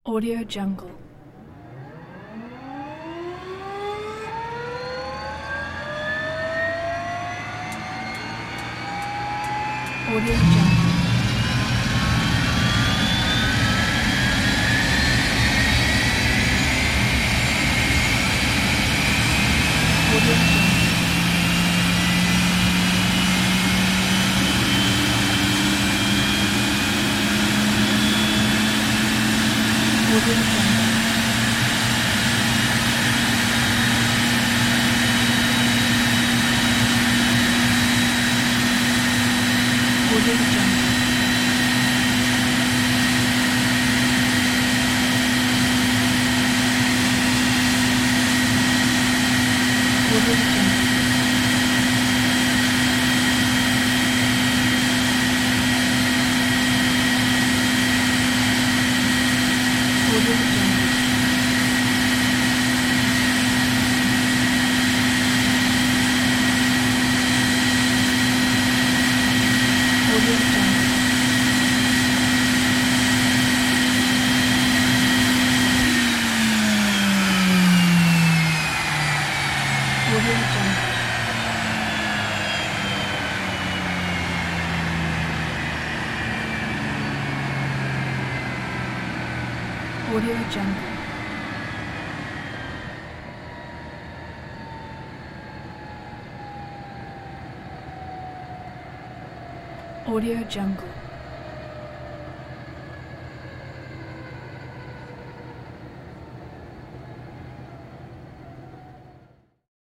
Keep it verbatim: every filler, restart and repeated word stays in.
Audio Jungle. Audio Jungle. Audio Jungle. Audio Jungle. Audio Jungle. Audio Jungle. Audio Jungle. Audio Jungle. Audio Jungle. Audio Jungle. Audio Jungle.